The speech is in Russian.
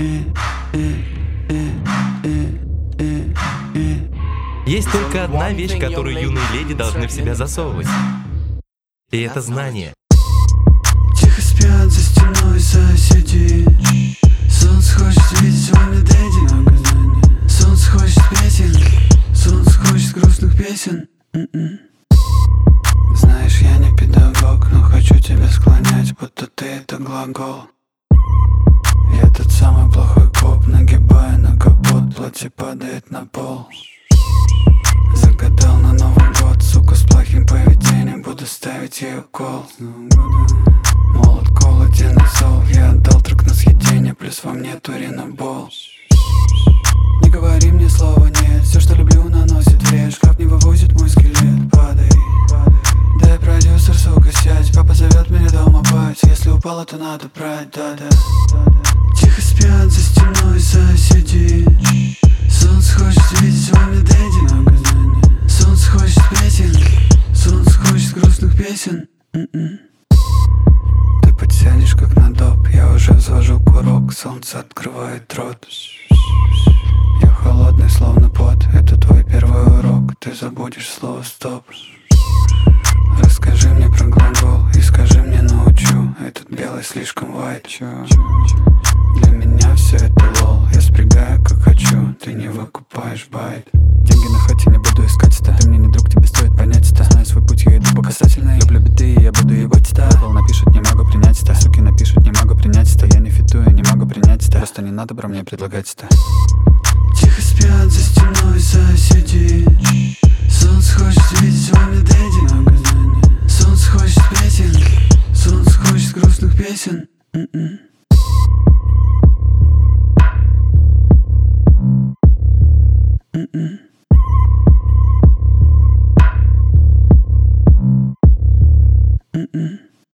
Есть только одна вещь, которую юные леди должны в себя засовывать. И это знание. Тихо спят за стеной соседи. Солнце хочет видеть вами дэдди. Солнце хочет песен. Солнце хочет грустных песен. Знаешь, я не педагог, но хочу тебя склонять, будто ты это глагол. Я тот самый плохой коп, нагибая на капот, платье падает на пол. Загадал на Новый год, сука с плохим поведением, буду ставить ей укол. Молот, колоден и зол, я отдал трек на съедение, плюс во мне туринобол. Не говори мне слова нет, все, что люблю, наносит вред. Шкаф не вывозит мой скелет, падай. Дай, продюсер, сука, сядь, папа зовет меня дома пать. Если упала, то надо брать, да-да. Тихо спят за стеной соседи. Солнце хочет видеть вами дэдди. Солнце хочет песен. Солнце хочет грустных песен. Ты подсядешь как на доп. Я уже взвожу курок. Солнце открывает рот. Я холодный, словно пот. Это твой первый урок. Ты забудешь слово стоп. Расскажи мне про глагол и скажи мне, научу. Этот белый слишком white. Для меня все это лол. Я спрягаю как хочу. Ты не выкупаешь байт. Деньги на хате не буду искать ста. Ты мне не друг, тебе стоит понять ста. Знаю свой путь, я иду по касательной. Люблю биты, я буду ебать ста. Пол напишут, не могу принять ста. Суки напишут, не могу принять ста. Я не фитую, не могу принять ста. Просто не надо, бро, мне предлагать ста. Тихо спят за стеной соседи. Солнце хочет видеть вами дэдди. Солнце хочет песен. Солнце хочет грустных песен. Mm-mm.